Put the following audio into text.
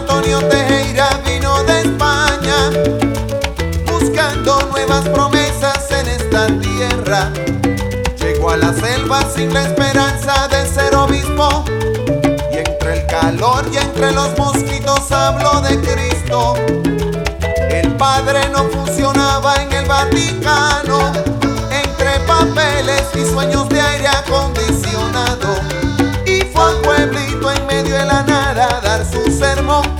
Antonio Tejera vino de España buscando nuevas promesas en esta tierra. Llegó a la selva sin la esperanza de ser obispo, y entre el calor y entre los mosquitos habló de Cristo. El padre no funcionaba en el Vaticano, entre papeles y sueños de aire acondicionado, y fue a un pueblito en medio de la nada a dar su sermón.